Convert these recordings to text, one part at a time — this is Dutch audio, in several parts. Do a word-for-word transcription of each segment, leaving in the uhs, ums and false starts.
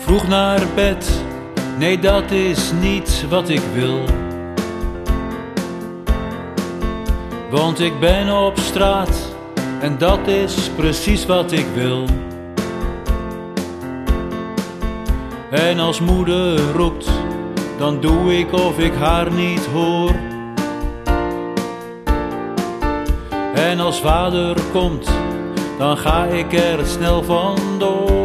Vroeg naar bed, nee dat is niet wat ik wil. Want ik ben op straat en dat is precies wat ik wil. En als moeder roept, dan doe ik of ik haar niet hoor. En als vader komt, dan ga ik er snel vandoor.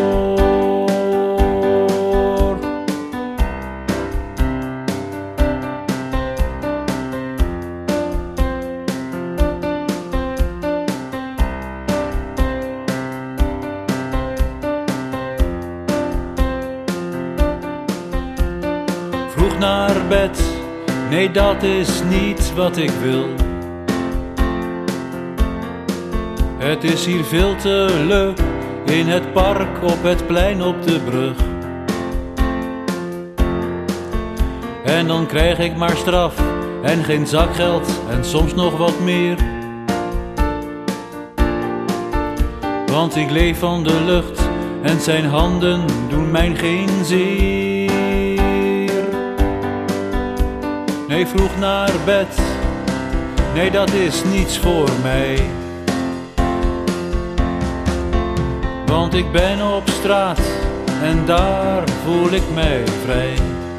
Vroeg naar bed, nee dat is niet wat ik wil. Het is hier veel te leuk, in het park, op het plein, op de brug. En dan krijg ik maar straf en geen zakgeld en soms nog wat meer. Want ik leef van de lucht en zijn handen doen mij geen zeer. Nee, vroeg naar bed, nee dat is niets voor mij. Want ik ben op straat en daar voel ik mij vrij.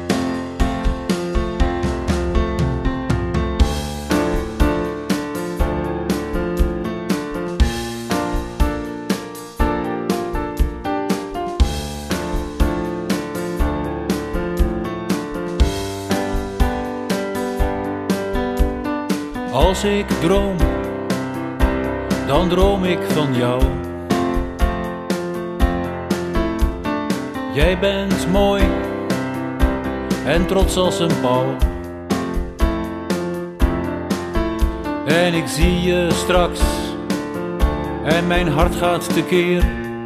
Als ik droom, dan droom ik van jou. Jij bent mooi en trots als een pauw. En ik zie je straks en mijn hart gaat tekeer.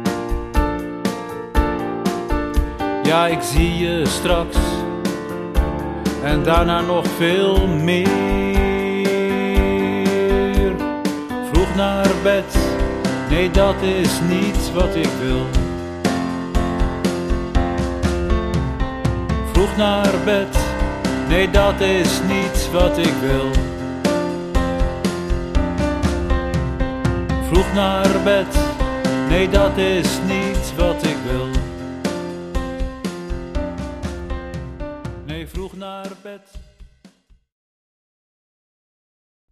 Ja, ik zie je straks en daarna nog veel meer. Vroeg naar bed, nee dat is niet wat ik wil. Vroeg naar bed, nee dat is niet wat ik wil. Vroeg naar bed, nee dat is niet wat ik wil. Nee, vroeg naar bed.